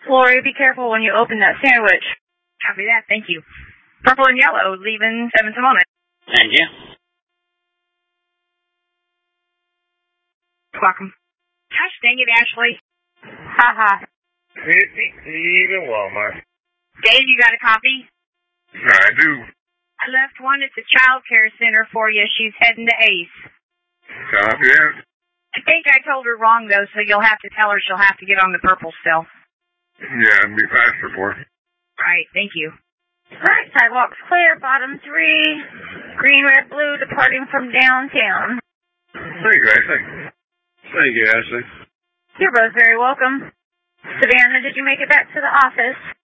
Lori, be careful when you open that sandwich. Copy that, thank you. Purple and yellow, leaving 7 to moment. Thank you. Welcome. Gosh dang it, Ashley. Haha. Even Walmart. Dave, you got a copy? I do. I left one at the child care center for you. She's heading to Ace. Copy that. I think I told her wrong, though, so you'll have to tell her she'll have to get on the purple still. Yeah, it'd be faster for her. Right, thank you. Alright, sidewalks clear, bottom 3. Green, red, blue, departing from downtown. Thank you, Ashley. Thank you, Ashley. You're both very welcome. Savannah, did you make it back to the office?